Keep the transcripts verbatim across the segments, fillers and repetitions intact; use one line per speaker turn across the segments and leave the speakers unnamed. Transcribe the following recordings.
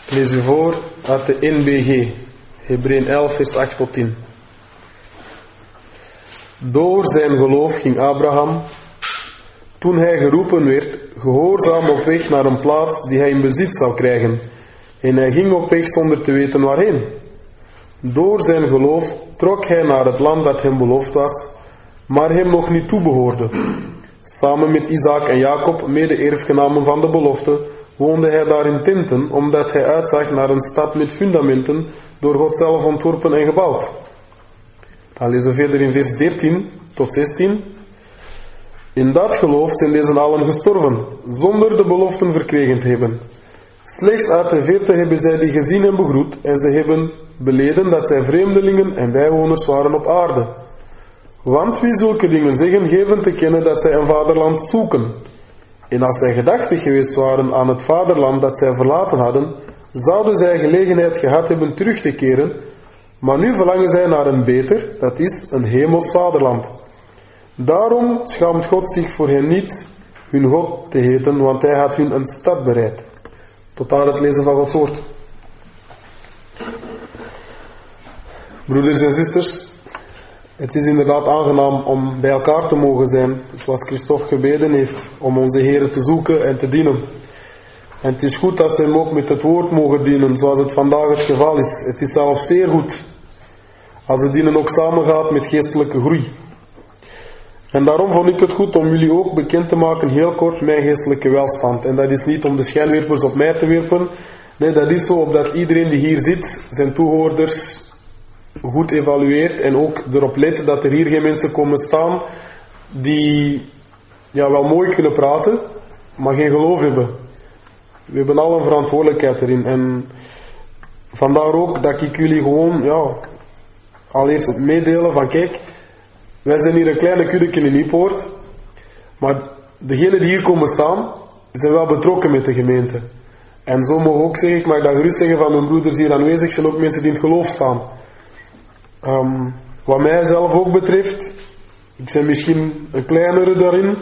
Ik lees u voor uit de N B G, Hebreeën elf, vers acht tot tien. Door zijn geloof ging Abraham, toen hij geroepen werd, gehoorzaam op weg naar een plaats die hij in bezit zou krijgen. En hij ging op weg zonder te weten waarheen. Door zijn geloof trok hij naar het land dat hem beloofd was, maar hem nog niet toebehoorde. Samen met Isaac en Jacob, mede-erfgenamen van de belofte, woonde hij daar in tenten, omdat hij uitzag naar een stad met fundamenten, door God zelf ontworpen en gebouwd. Dan lezen we verder in vers dertien tot zestien. In dat geloof zijn deze allen gestorven, zonder de beloften verkregen te hebben. Slechts uit de verte hebben zij die gezien en begroet, en ze hebben beleden dat zij vreemdelingen en bijwoners waren op aarde. Want wie zulke dingen zeggen, geven te kennen dat zij een vaderland zoeken. En als zij gedachtig geweest waren aan het vaderland dat zij verlaten hadden, zouden zij gelegenheid gehad hebben terug te keren, maar nu verlangen zij naar een beter, dat is een hemels vaderland. Daarom schaamt God zich voor hen niet hun God te heten, want hij had hun een stad bereid. Tot daar het lezen van Gods woord. Broeders en zusters, het is inderdaad aangenaam om bij elkaar te mogen zijn, zoals Christophe gebeden heeft, om onze Heer te zoeken en te dienen. En het is goed dat we hem ook met het woord mogen dienen, zoals het vandaag het geval is. Het is zelfs zeer goed als het dienen ook samengaat met geestelijke groei. En daarom vond ik het goed om jullie ook bekend te maken, heel kort, mijn geestelijke welstand. En dat is niet om de schijnwerpers op mij te werpen. Nee, dat is zo opdat iedereen die hier zit, zijn toehoorders goed evalueert en ook erop let dat er hier geen mensen komen staan die ja, wel mooi kunnen praten, maar geen geloof hebben. We hebben al een verantwoordelijkheid erin. En vandaar ook dat ik jullie gewoon, ja, allereerst meedelen van kijk, wij zijn hier een kleine kuddeke in Niepoort, maar degenen die hier komen staan, zijn wel betrokken met de gemeente. En zo mogen we ook zeggen, ik mag dat gerust zeggen van mijn broeders hier aanwezig, zijn ook mensen die in het geloof staan. Um, wat mij zelf ook betreft, ik ben misschien een kleinere daarin,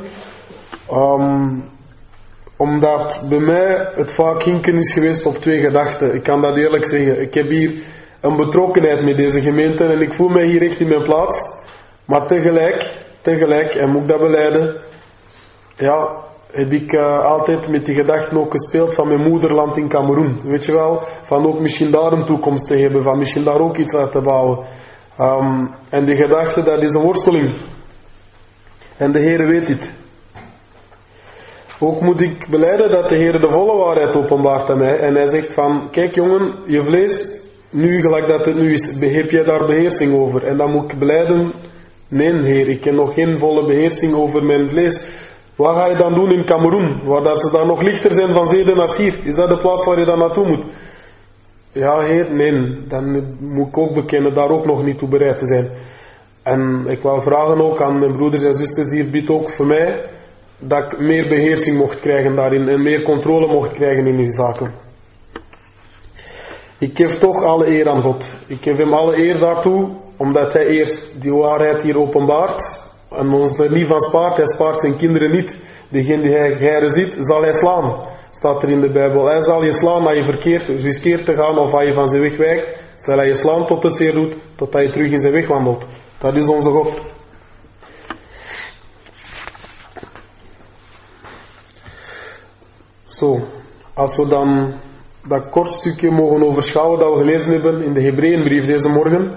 um, omdat bij mij het vaak hinken is geweest op twee gedachten. Ik kan dat eerlijk zeggen. Ik heb hier een betrokkenheid met deze gemeente en ik voel mij hier echt in mijn plaats. Maar tegelijk, tegelijk, en moet ik dat belijden, ja, heb ik uh, altijd met die gedachten ook gespeeld van mijn moederland in Kameroen. Weet je wel, van ook misschien daar een toekomst te hebben, van misschien daar ook iets uit te bouwen. Um, en die gedachte, dat is een worsteling. En de Heer weet dit. Ook moet ik belijden dat de Heer de volle waarheid openbaart aan mij. En hij zegt van, kijk jongen, je vlees, nu gelijk dat het nu is, heb jij daar beheersing over? En dan moet ik belijden, nee Heer, ik heb nog geen volle beheersing over mijn vlees. Wat ga je dan doen in Kameroen, waar dat ze daar nog lichter zijn van zeden als hier? Is dat de plaats waar je dan naartoe moet? Ja Heer, nee, dan moet ik ook bekennen daar ook nog niet toe bereid te zijn. En ik wil vragen ook aan mijn broeders en zusters hier, bid ook voor mij, dat ik meer beheersing mocht krijgen daarin en meer controle mocht krijgen in die zaken. Ik geef toch alle eer aan God. Ik geef hem alle eer daartoe, omdat hij eerst die waarheid hier openbaart en ons er niet van spaart. Hij spaart zijn kinderen niet. Degene die hij geire ziet, zal hij slaan. Staat er in de Bijbel. Hij zal je slaan als je verkeerd riskeert te gaan of als je van zijn weg wijkt. Zal hij je slaan tot het zeer doet, totdat je terug in zijn weg wandelt. Dat is onze God. Zo, als we dan dat kort stukje mogen overschouwen dat we gelezen hebben in de Hebreeënbrief deze morgen,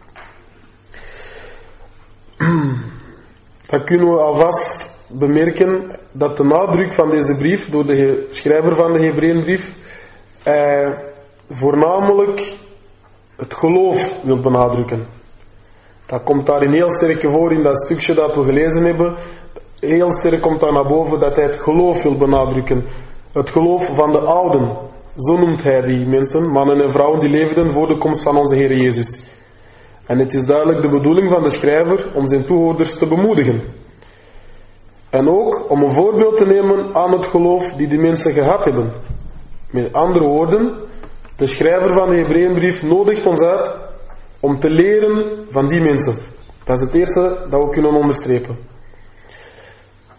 dan kunnen we alvast bemerken dat de nadruk van deze brief door de schrijver van de Hebreeënbrief eh, voornamelijk het geloof wil benadrukken. Dat komt daarin heel sterk voor in dat stukje dat we gelezen hebben. Heel sterk komt daar naar boven dat hij het geloof wil benadrukken. Het geloof van de ouden. Zo noemt hij die mensen, mannen en vrouwen die leefden voor de komst van onze Heer Jezus. En het is duidelijk de bedoeling van de schrijver om zijn toehoorders te bemoedigen. En ook om een voorbeeld te nemen aan het geloof die die mensen gehad hebben. Met andere woorden, de schrijver van de Hebreeënbrief nodigt ons uit om te leren van die mensen. Dat is het eerste dat we kunnen onderstrepen.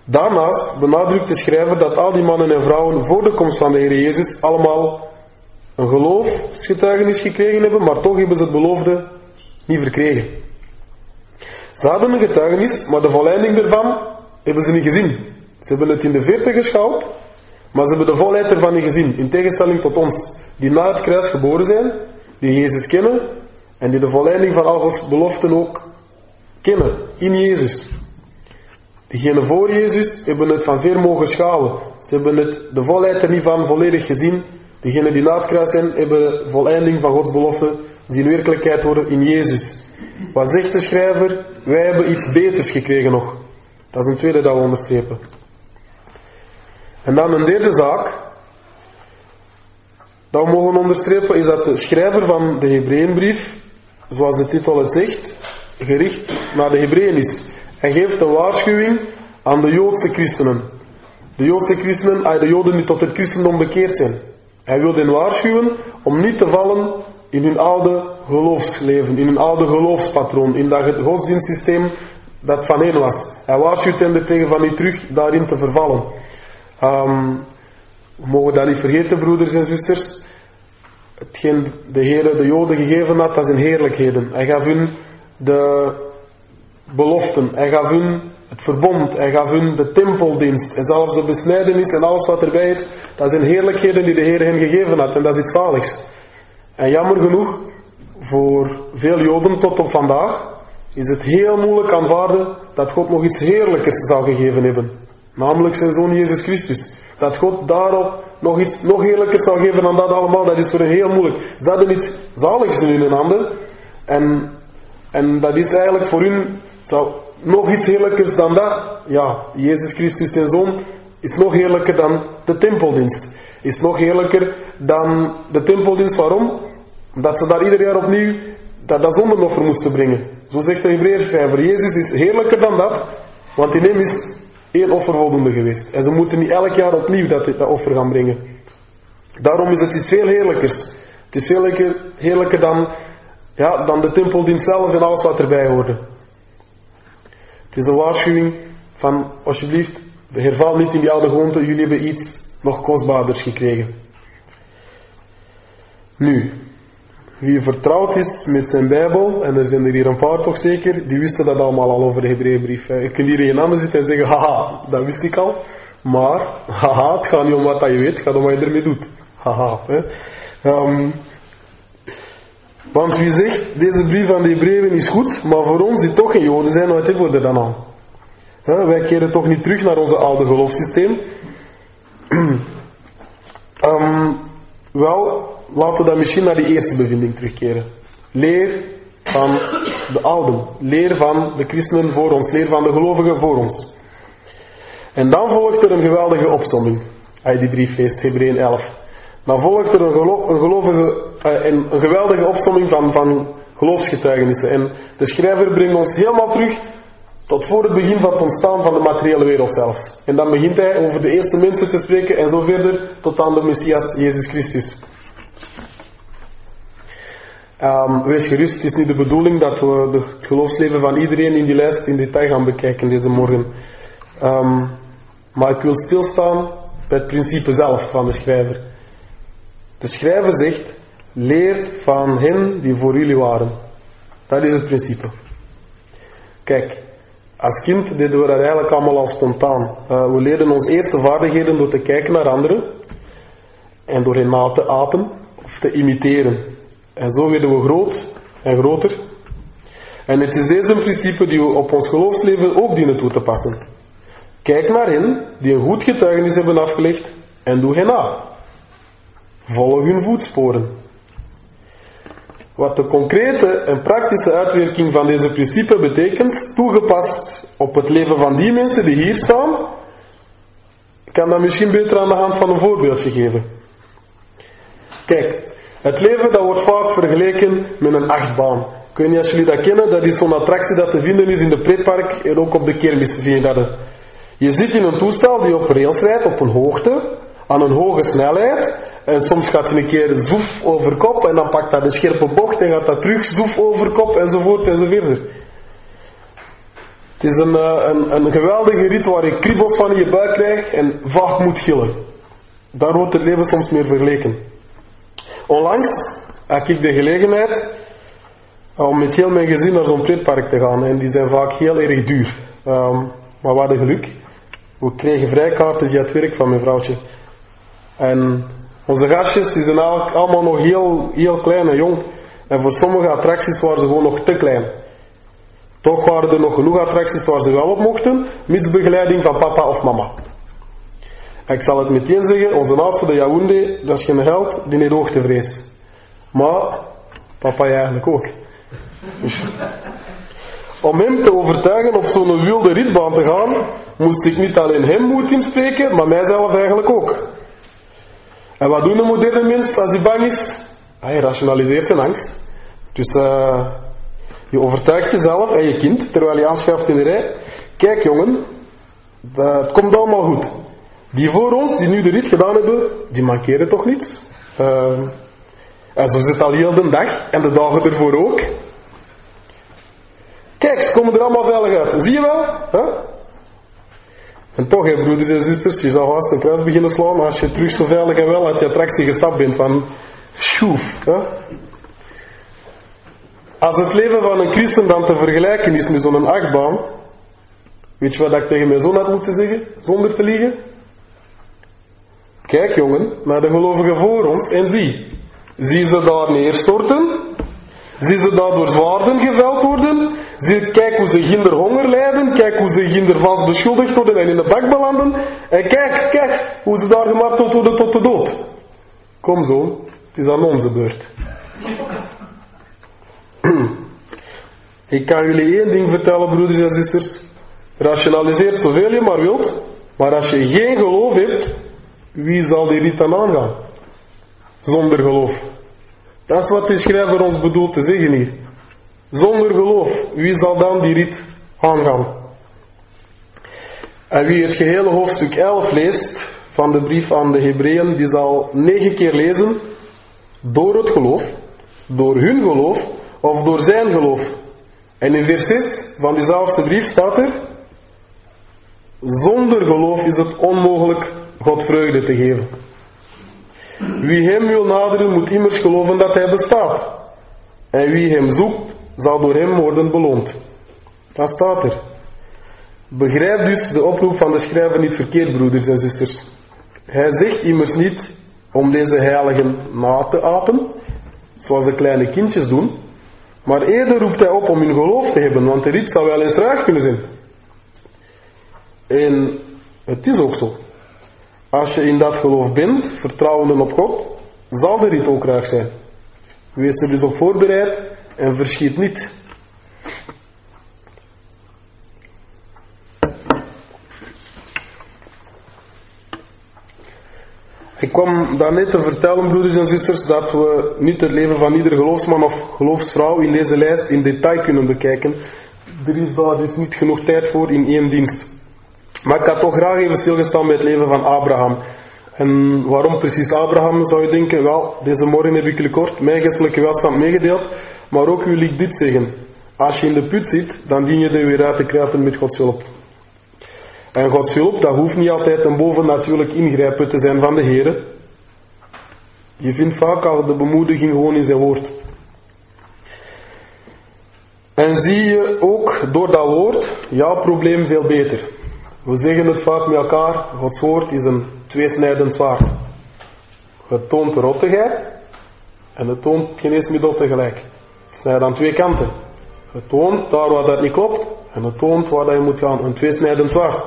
Daarnaast benadrukt de schrijver dat al die mannen en vrouwen voor de komst van de Heer Jezus allemaal een geloofsgetuigenis gekregen hebben, maar toch hebben ze het beloofde niet verkregen. Ze hadden een getuigenis, maar de volleinding ervan hebben ze niet gezien. Ze hebben het in de verte geschouwd, maar ze hebben de volheid ervan niet gezien. In tegenstelling tot ons, die na het kruis geboren zijn, die Jezus kennen, en die de volleinding van al Gods beloften ook kennen, in Jezus. Diegenen voor Jezus hebben het van ver mogen schouwen. Ze hebben het, de volheid er niet van volledig gezien. Diegenen die na het kruis zijn, hebben de volleinding van Gods belofte zien werkelijkheid worden in Jezus. Wat zegt de schrijver? Wij hebben iets beters gekregen nog. Dat is een tweede dat we onderstrepen. En dan een derde zaak dat we mogen onderstrepen is dat de schrijver van de Hebreeënbrief, zoals de titel het zegt, gericht naar de Hebreeën is. Hij geeft een waarschuwing aan de Joodse christenen. De Joodse christenen, de Joden die tot het christendom bekeerd zijn. Hij wil hen waarschuwen om niet te vallen in hun oude geloofsleven, in hun oude geloofspatroon, in dat godsdienstsysteem dat van hen was. Hij waarschuwt hen er tegen van niet terug daarin te vervallen. Um, we mogen dat niet vergeten, broeders en zusters. Hetgeen de Heere de Joden gegeven had, dat zijn heerlijkheden. Hij gaf hun de beloften, hij gaf hun het verbond, hij gaf hun de tempeldienst en zelfs de besnijdenis en alles wat erbij is. Dat zijn heerlijkheden die de Heer hen gegeven had en dat is iets zaligs. En jammer genoeg, voor veel Joden tot op vandaag, is het heel moeilijk aanvaarden dat God nog iets heerlijkers zou gegeven hebben. Namelijk zijn Zoon Jezus Christus. Dat God daarop nog iets nog heerlijkers zou geven dan dat allemaal, dat is voor hen heel moeilijk. Ze hadden iets zaligs in hun handen en, en dat is eigenlijk voor hun zou nog iets heerlijkers dan dat. Ja, Jezus Christus zijn Zoon is nog heerlijker dan de tempeldienst. Is nog heerlijker dan de tempeldienst. Waarom? Dat ze daar ieder jaar opnieuw dat, dat zondenoffer moesten brengen. Zo zegt de Hebreeënschrijver. Jezus is heerlijker dan dat, want in hem is één offer voldoende geweest. En ze moeten niet elk jaar opnieuw dat, dat offer gaan brengen. Daarom is het iets veel heerlijkers. Het is veel heerlijker, heerlijker dan, ja, dan de tempeldienst zelf en alles wat erbij hoorde. Het is een waarschuwing van, alsjeblieft, herval niet in die oude gewoonte, jullie hebben iets nog kostbaarders gekregen. Nu, wie vertrouwd is met zijn Bijbel, en er zijn er hier een paar toch zeker, die wisten dat allemaal al over de Hebreeënbrief. Je kunt hier in handen zitten en zeggen, haha, dat wist ik al. Maar, haha, het gaat niet om wat je weet, het gaat om wat je ermee doet. Haha. Hè. Um, want wie zegt, deze brief van de Hebreeën is goed, maar voor ons die toch geen Joden zijn, wat hebben we er dan aan? Hè, wij keren toch niet terug naar onze oude geloofssysteem. um, wel, laten we dan misschien naar die eerste bevinding terugkeren. Leer van de ouden. Leer van de christenen voor ons. Leer van de gelovigen voor ons. En dan volgt er een geweldige opsomming. Als je die brief leest, Hebreeën elf. Dan volgt er een, gelo- een, gelovige, uh, een, een geweldige opsomming van, van geloofsgetuigenissen. En de schrijver brengt ons helemaal terug tot voor het begin van het ontstaan van de materiële wereld zelfs. En dan begint hij over de eerste mensen te spreken en zo verder tot aan de Messias Jezus Christus. Um, wees gerust, het is niet de bedoeling dat we de, het geloofsleven van iedereen in die lijst in detail gaan bekijken deze morgen. Um, maar ik wil stilstaan bij het principe zelf van de schrijver. De schrijver zegt, leer van hen die voor jullie waren. Dat is het principe. Kijk, als kind deden we dat eigenlijk allemaal al spontaan. Uh, we leerden onze eerste vaardigheden door te kijken naar anderen en door hen na te apen of te imiteren. En zo werden we groot en groter. En het is deze principe die we op ons geloofsleven ook dienen toe te passen. Kijk naar hen die een goed getuigenis hebben afgelegd en doe hen na. Volg hun voetsporen. Wat de concrete en praktische uitwerking van deze principe betekent, toegepast op het leven van die mensen die hier staan, kan dat misschien beter aan de hand van een voorbeeldje geven. Kijk, het leven dat wordt vaak vergeleken met een achtbaan. Ik weet niet als jullie dat kennen, dat is zo'n attractie dat te vinden is in de pretpark en ook op de kermis vind je dat. Je zit in een toestel die op rails rijdt, op een hoogte, aan een hoge snelheid. En soms gaat hij een keer zoef over kop en dan pakt dat de scherpe bocht en gaat dat terug zoef over kop enzovoort enzoverder. Het is een, een, een geweldige rit waar je kriebels van in je buik krijgt en vaak moet gillen. Daar wordt het leven soms meer vergeleken. Onlangs had ik de gelegenheid om met heel mijn gezin naar zo'n pretpark te gaan. En die zijn vaak heel erg duur. Um, maar we hadden geluk. We kregen vrijkaarten via het werk van mijn vrouwtje. En onze gastjes die zijn eigenlijk allemaal nog heel, heel klein en jong. En voor sommige attracties waren ze gewoon nog te klein. Toch waren er nog genoeg attracties waar ze wel op mochten, mits begeleiding van papa of mama. En ik zal het meteen zeggen, onze oudste, de Yaoundé, dat is geen held die heeft hoogtevrees. Maar papa eigenlijk ook. Dus, om hem te overtuigen op zo'n wilde ritbaan te gaan, moest ik niet alleen hem moed inspreken, maar mijzelf eigenlijk ook. En wat doen een moderne mens als hij bang is? Hij rationaliseert zijn angst. Dus uh, je overtuigt jezelf en je kind, terwijl je aanschuift in de rij. Kijk jongen, dat, het komt allemaal goed. Die voor ons, die nu de rit gedaan hebben, die mankeren toch niets. Uh, en zo zit al heel de dag, en de dagen ervoor ook. Kijk, ze komen er allemaal veilig uit. Zie je wel? Huh? En toch, hè, broeders en zusters, je zou haast een kruis beginnen slaan als je terug zo veilig en wel uit je attractie gestapt bent van schoef. Huh? Als het leven van een christen dan te vergelijken is met zo'n achtbaan, weet je wat ik tegen mijn zoon had moeten zeggen, zonder te liegen? Kijk jongen, naar de gelovigen voor ons en zie. Zie ze daar neerstorten? Zie ze daar door zwaarden geveld worden? Zie, kijk hoe ze ginder honger lijden. Kijk hoe ze ginder vast beschuldigd worden en in de bak belanden. En kijk, kijk hoe ze daar gemarteld worden tot de dood. Kom zo, het is aan onze beurt. Ik kan jullie één ding vertellen, broeders en zusters. Rationaliseer zoveel je maar wilt. Maar als je geen geloof hebt, wie zal die rit dan aangaan? Zonder geloof. Dat is wat de schrijver ons bedoelt te zeggen hier. Zonder geloof, wie zal dan die rit aangaan? En wie het gehele hoofdstuk elf leest van de brief aan de Hebreeën, die zal negen keer lezen door het geloof, door hun geloof of door zijn geloof. En in vers zes van diezelfde brief staat er: zonder geloof is het onmogelijk God vreugde te geven. Wie hem wil naderen moet immers geloven dat hij bestaat. En wie hem zoekt zal door hem worden beloond. Dat staat er. Begrijp dus de oproep van de schrijver niet verkeerd, broeders en zusters. Hij zegt immers niet om deze heiligen na te apen, zoals de kleine kindjes doen, maar eerder roept hij op om hun geloof te hebben, want de rit zou wel eens traag kunnen zijn. En het is ook zo. Als je in dat geloof bent, vertrouwende op God, zal de rit ook traag zijn. Wees er dus op voorbereid en verschiet niet. Ik kwam daarnet te vertellen, broeders en zusters, dat we niet het leven van ieder geloofsman of geloofsvrouw in deze lijst in detail kunnen bekijken. Er is daar dus niet genoeg tijd voor in één dienst. Maar ik had toch graag even stilgestaan bij het leven van Abraham. En waarom precies Abraham, zou je denken? Wel, deze morgen heb ik jullie kort mijn geestelijke welstand meegedeeld, maar ook wil ik dit zeggen. Als je in de put zit, dan dien je er weer uit te kruipen met Gods hulp. En Gods hulp, dat hoeft niet altijd een bovennatuurlijk ingrijpen te zijn van de Heer. Je vindt vaak al de bemoediging gewoon in zijn woord. En zie je ook door dat woord jouw probleem veel beter. We zeggen het vaak met elkaar, Gods woord is een tweesnijdend zwaard. Het toont de rottigheid en het toont geen eens middel tegelijk. Het snijdt aan twee kanten. Het toont daar waar dat niet klopt en het toont waar dat je moet gaan. Een tweesnijdend zwaard.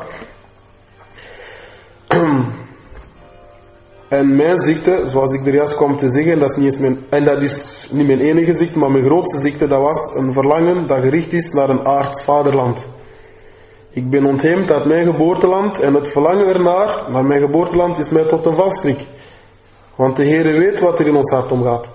En mijn ziekte, zoals ik er juist kwam te zeggen, dat is niet eens mijn, en dat is niet mijn enige ziekte, maar mijn grootste ziekte, dat was een verlangen dat gericht is naar een aards vaderland. Ik ben ontheemd uit mijn geboorteland en het verlangen ernaar, naar mijn geboorteland, is mij tot een valstrik. Want de Heere weet wat er in ons hart omgaat.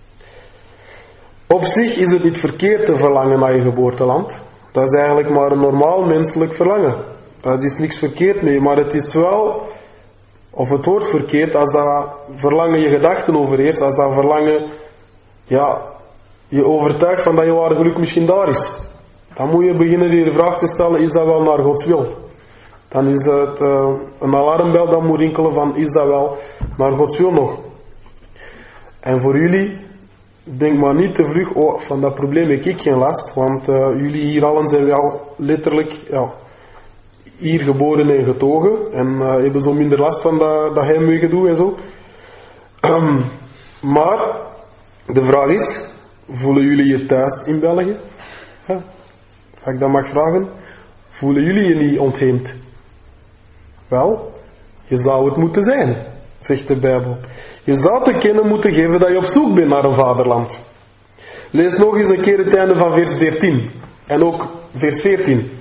Op zich is het niet verkeerd te verlangen naar je geboorteland. Dat is eigenlijk maar een normaal menselijk verlangen. Dat is niks verkeerd mee, maar het is wel, of het wordt verkeerd, als dat verlangen je gedachten overheerst, als dat verlangen, ja, je overtuigt van dat je ware geluk misschien daar is. Dan moet je beginnen die vraag te stellen, is dat wel naar Gods wil? Dan is het uh, een alarmbel dat moet rinkelen van, is dat wel naar Gods wil nog? En voor jullie, denk maar niet te vlug, oh, van dat probleem heb ik geen last, want uh, jullie hier allen zijn wel letterlijk ja, hier geboren en getogen en uh, hebben zo minder last van dat, dat heimweggedoe en zo. Um, maar de vraag is, voelen jullie je thuis in België? Ja, als ik dat mag vragen, voelen jullie je niet ontheemd? Wel, je zou het moeten zijn, zegt de Bijbel. Je zou te kennen moeten geven dat je op zoek bent naar een vaderland. Lees nog eens een keer het einde van vers dertien. En ook vers veertien.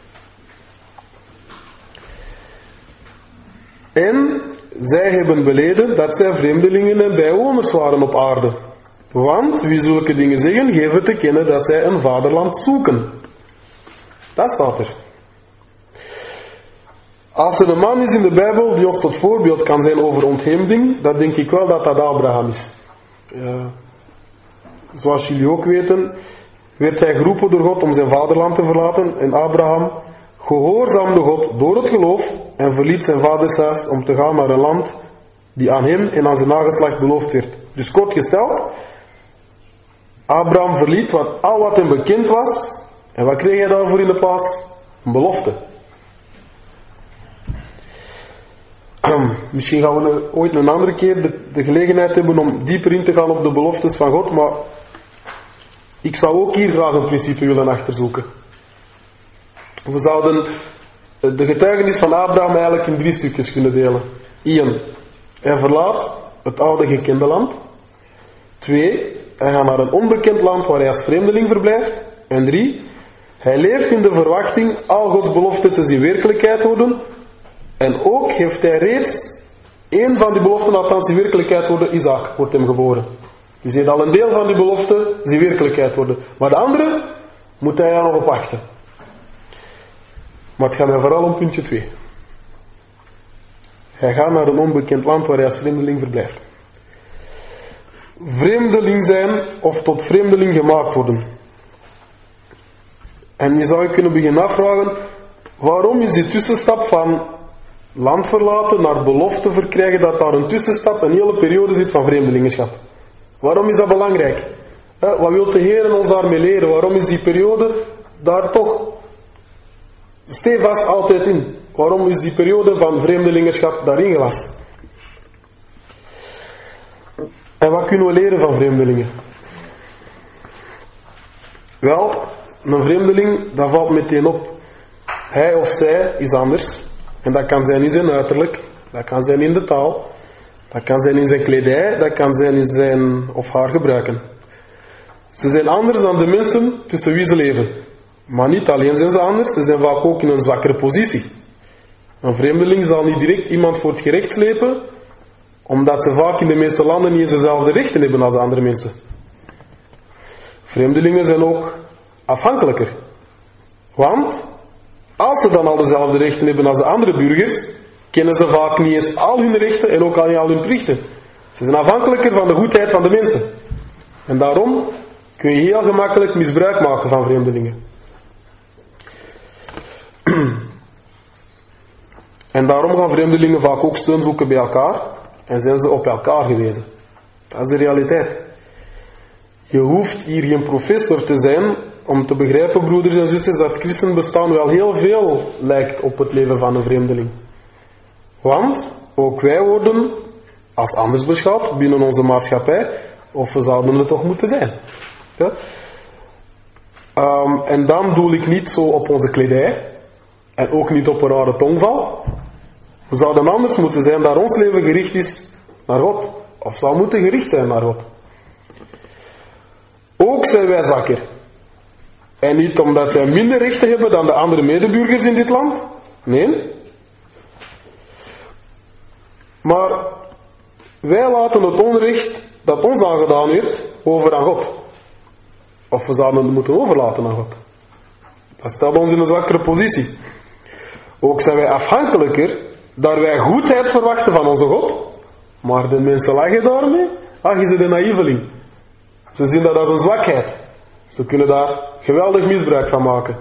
En zij hebben beleden dat zij vreemdelingen en bijwoners waren op aarde. Want wie zulke dingen zeggen, geven te kennen dat zij een vaderland zoeken. Dat staat er. Als er een man is in de Bijbel die ons tot voorbeeld kan zijn over ontheemding, dan denk ik wel dat dat Abraham is. Uh, zoals jullie ook weten, werd hij geroepen door God om zijn vaderland te verlaten. En Abraham gehoorzaamde God door het geloof en verliet zijn vaders huis om te gaan naar een land die aan hem en aan zijn nageslacht beloofd werd. Dus kort gesteld, Abraham verliet wat, al wat hem bekend was. En wat kreeg hij daarvoor in de plaats? Een belofte. Misschien gaan we ooit een andere keer de, de gelegenheid hebben om dieper in te gaan op de beloftes van God, maar ik zou ook hier graag een principe willen achterzoeken. We zouden de getuigenis van Abraham eigenlijk in drie stukjes kunnen delen. Eén, hij verlaat het oude gekende land. Twee, hij gaat naar een onbekend land waar hij als vreemdeling verblijft. En drie, hij leeft in de verwachting al Gods beloften te zien werkelijkheid worden. En ook heeft hij reeds één van die beloften, althans die werkelijkheid worden, Isaac wordt hem geboren. Dus hij heeft al een deel van die beloften die werkelijkheid worden. Maar de andere moet hij er nog op wachten. Maar het gaat mij vooral om puntje twee. Hij gaat naar een onbekend land waar hij als vreemdeling verblijft. Vreemdeling zijn of tot vreemdeling gemaakt worden. En je zou je kunnen beginnen afvragen, waarom is die tussenstap van land verlaten naar belofte verkrijgen, dat daar een tussenstap, een hele periode zit van vreemdelingenschap? Waarom is dat belangrijk? Wat wil de Heer ons daarmee leren? Waarom is die periode daar toch stevast altijd in? Waarom is die periode van vreemdelingenschap daarin gelast? En wat kunnen we leren van vreemdelingen? Wel, een vreemdeling, dat valt meteen op. Hij of zij is anders. En dat kan zijn in zijn uiterlijk, dat kan zijn in de taal, dat kan zijn in zijn kledij, dat kan zijn in zijn of haar gebruiken. Ze zijn anders dan de mensen tussen wie ze leven. Maar niet alleen zijn ze anders, ze zijn vaak ook in een zwakkere positie. Een vreemdeling zal niet direct iemand voor het gerecht slepen, omdat ze vaak in de meeste landen niet eens dezelfde rechten hebben als de andere mensen. Vreemdelingen zijn ook afhankelijker. Want als ze dan al dezelfde rechten hebben als de andere burgers, kennen ze vaak niet eens al hun rechten en ook al niet al hun plichten. Ze zijn afhankelijker van de goedheid van de mensen. En daarom kun je heel gemakkelijk misbruik maken van vreemdelingen. En daarom gaan vreemdelingen vaak ook steun zoeken bij elkaar en zijn ze op elkaar gewezen. Dat is de realiteit. Je hoeft hier geen professor te zijn om te begrijpen, broeders en zusters, dat christenbestaan wel heel veel lijkt op het leven van een vreemdeling. Want ook wij worden als anders beschouwd binnen onze maatschappij, of we zouden het toch moeten zijn. Ja? Um, en dan doel ik niet zo op onze kledij, en ook niet op een rare tongval. We zouden anders moeten zijn dat ons leven gericht is naar God, of zou moeten gericht zijn naar God. Ook zijn wij zwakker. En niet omdat wij minder rechten hebben dan de andere medeburgers in dit land. Nee. Maar wij laten het onrecht dat ons aangedaan werd over aan God. Of we zouden het moeten overlaten aan God. Dat stelt ons in een zwakkere positie. Ook zijn wij afhankelijker dat wij goedheid verwachten van onze God. Maar de mensen lachen daarmee. Ach, is het een naïveling. Ze zien dat als een zwakheid. Ze kunnen daar geweldig misbruik van maken.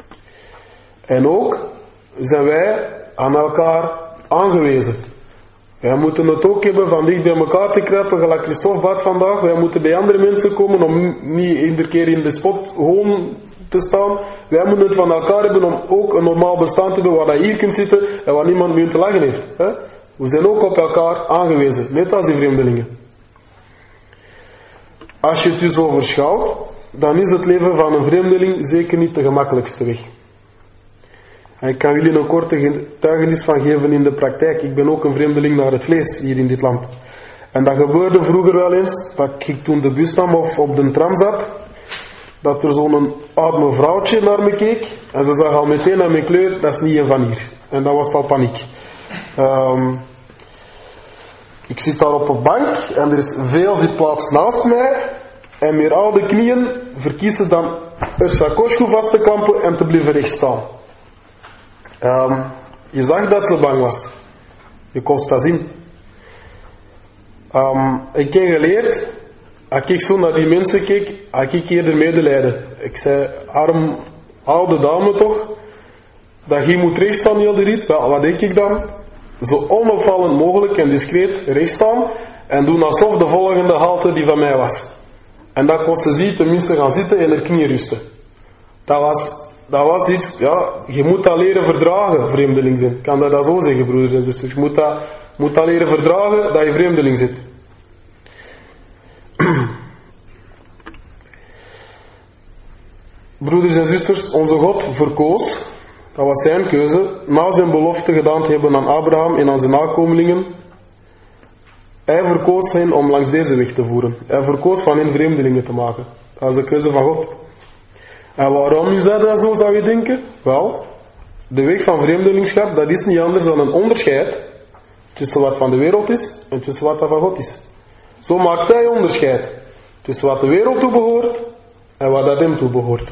En ook zijn wij aan elkaar aangewezen. Wij moeten het ook hebben van dicht bij elkaar te kruipen, gelijk Christophe bad vandaag. Wij moeten bij andere mensen komen om niet iedere keer in de spot gewoon te staan. Wij moeten het van elkaar hebben om ook een normaal bestaan te hebben waar je hier kunt zitten en waar niemand meer te lachen heeft. Hè? We zijn ook op elkaar aangewezen, net als die vreemdelingen. Als je het dus overschouwt, dan is het leven van een vreemdeling zeker niet de gemakkelijkste weg. En ik kan jullie een korte getuigenis van geven in de praktijk. Ik ben ook een vreemdeling naar het vlees hier in dit land. En dat gebeurde vroeger wel eens, dat ik toen de bus nam of op de tram zat, dat er zo'n oud mevrouwtje naar me keek en ze zag al meteen aan mijn kleur, dat is niet een van hier. En dat was al paniek. Um, ik zit daar op een bank en er is veel zitplaats naast mij en meer oude knieën verkiezen dan een chakosje vast te klampen en te blijven recht staan. Um, je zag dat ze bang was. Je kon dat zien. Um, ik heb geleerd, als ik zo naar die mensen keek, had ik eerder medelijden. Ik zei, arm oude dame toch, dat je moet rechtstaan heel de rit. Wel, wat denk ik dan? Zo onopvallend mogelijk en discreet rechtstaan en doen alsof de volgende halte die van mij was. En dat kon ze zien, tenminste gaan zitten en haar knie rusten. Dat was... Dat was iets, ja, je moet dat leren verdragen, vreemdeling zijn. Ik kan dat zo zeggen, broeders en zusters. Je moet dat, moet dat leren verdragen, dat je vreemdeling zit. Broeders en zusters, onze God verkoos, dat was zijn keuze, na zijn belofte gedaan te hebben aan Abraham en aan zijn nakomelingen. Hij verkoos hen om langs deze weg te voeren. Hij verkoos van hen vreemdelingen te maken. Dat is de keuze van God. En waarom is dat dan zo, zou je denken? Wel, de weg van vreemdelingschap, dat is niet anders dan een onderscheid tussen wat van de wereld is en tussen wat dat van God is. Zo maakt hij onderscheid tussen wat de wereld toebehoort en wat dat hem toebehoort.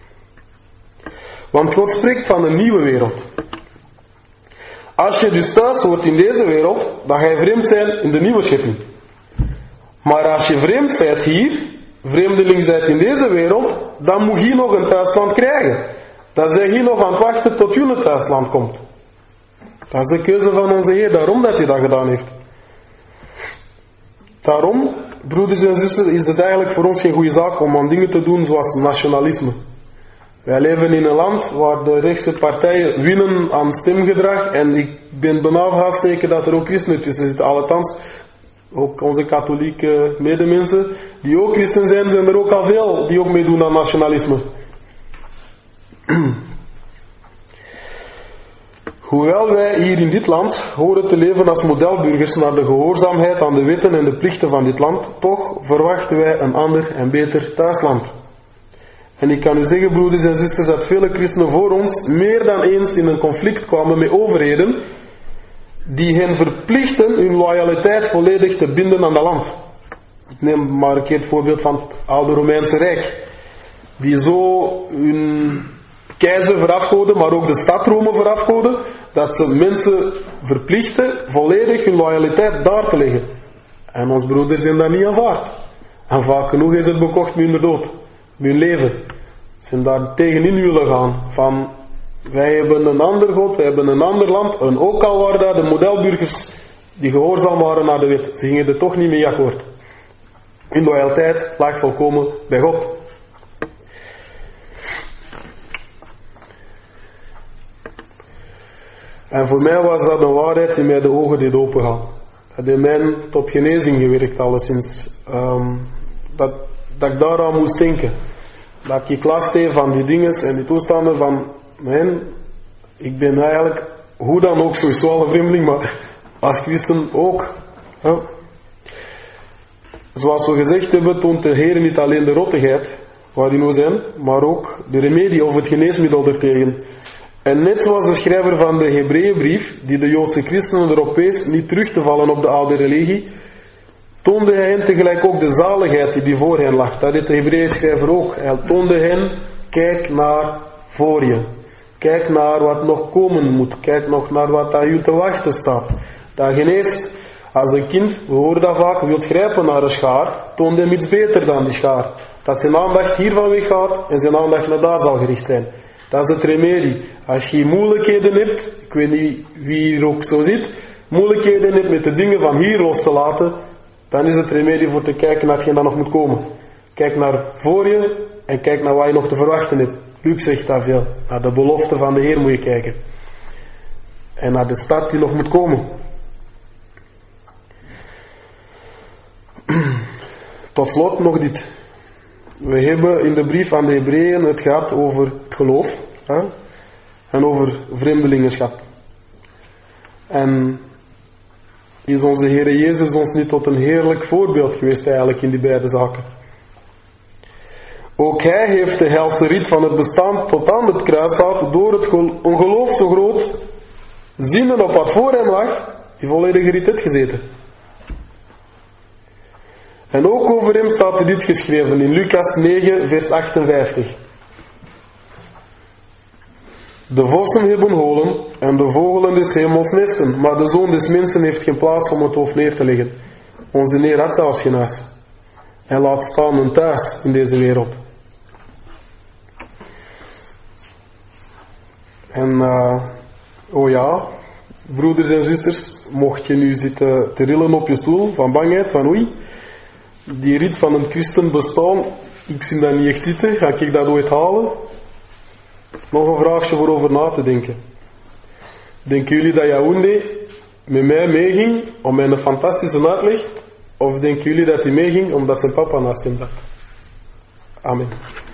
Want God spreekt van een nieuwe wereld. Als je dus thuis hoort in deze wereld, dan ga je vreemd zijn in de nieuwe schepping. Maar als je vreemd bent hier, vreemdeling bent in deze wereld, dan moet je nog een thuisland krijgen. Dan zijn je nog aan het wachten tot je een thuisland komt. Dat is de keuze van onze Heer, daarom dat hij dat gedaan heeft. Daarom, broeders en zusters, is het eigenlijk voor ons geen goede zaak om aan dingen te doen zoals nationalisme. Wij leven in een land waar de rechtse partijen winnen aan stemgedrag en ik ben bijna haast zeker dat er ook christenen tussen zitten. Althans, ook onze katholieke medemensen die ook christen zijn, zijn er ook al veel die ook meedoen aan nationalisme. Hoewel wij hier in dit land horen te leven als modelburgers naar de gehoorzaamheid aan de wetten en de plichten van dit land, toch verwachten wij een ander en beter thuisland. En ik kan u zeggen, broeders en zusters, dat vele christenen voor ons meer dan eens in een conflict kwamen met overheden die hen verplichten hun loyaliteit volledig te binden aan dat land. Ik neem maar een keer het voorbeeld van het oude Romeinse Rijk, die zo hun keizer verafgoden, maar ook de stad Rome verafgoden, dat ze mensen verplichten volledig hun loyaliteit daar te leggen. En ons broeders zijn dat niet aanvaard. En vaak genoeg is het bekocht met hun dood, met hun leven. Ze zijn daar tegenin willen gaan, van wij hebben een ander God, wij hebben een ander land, en ook al waren dat de modelburgers die gehoorzaam waren aan de wet, ze gingen er toch niet mee akkoord. Hun loyaliteit lag volkomen bij God. En voor mij was dat een waarheid die mij de ogen deed opengaan. Dat heeft mij tot genezing gewerkt alleszins. Um, dat, dat ik daaraan moest denken. Dat ik last heb van die dingen en die toestanden van, man, ik ben eigenlijk, hoe dan ook, sowieso al een vreemdeling, maar als christen ook. Hè. Zoals we gezegd hebben, toont de Heer niet alleen de rottigheid waarin we zijn, maar ook de remedie of het geneesmiddel ertegen. En net zoals de schrijver van de Hebreeënbrief, die de Joodse christenen erop wees niet terug te vallen op de oude religie, toonde hij hen tegelijk ook de zaligheid die, die voor hen lag. Dat deed de Hebreeënschrijver ook. Hij toonde hen, kijk naar voor je. Kijk naar wat nog komen moet. Kijk nog naar wat aan je te wachten staat. Dat geneest. Als een kind, we horen dat vaak, wilt grijpen naar een schaar, toont hem iets beter dan die schaar. Dat zijn aandacht hiervan weggaat en zijn aandacht naar daar zal gericht zijn. Dat is het remedie. Als je moeilijkheden hebt, ik weet niet wie hier ook zo zit, moeilijkheden hebt met de dingen van hier los te laten, dan is het remedie voor te kijken naar hetgeen dat nog moet komen. Kijk naar voor je en kijk naar wat je nog te verwachten hebt. Luc zegt dat veel. Naar de belofte van de Heer moet je kijken. En naar de stad die nog moet komen. Tot slot nog dit. We hebben in de brief aan de Hebreeën het gehad over het geloof. Hè? En over vreemdelingenschap. En is onze Heer Jezus ons niet tot een heerlijk voorbeeld geweest eigenlijk in die beide zaken. Ook Hij heeft de helse rit van het bestaan tot aan het kruis gehad door het ongeloof zo groot, zinnen op wat voor hem lag, die volledige rit heeft gezeten. En ook over hem staat er dit geschreven in Lucas negen vers achtenvijftig. De vossen hebben holen en de vogelen des hemels nesten, maar de Zoon des mensen heeft geen plaats om het hoofd neer te leggen. Onze Heer had zelfs geen huis. Hij laat staan een thuis in deze wereld. En, uh, oh ja, broeders en zusters, mocht je nu zitten te rillen op je stoel, van bangheid, van oei, die rit van een christen bestaan, ik zie dat niet echt zitten, ga ik dat ooit halen? Nog een vraagje voor over na te denken. Denken jullie dat Yaoundé met mij meeging om mijn fantastische uitleg? Of denken jullie dat hij meeging omdat zijn papa naast hem zat? Amen.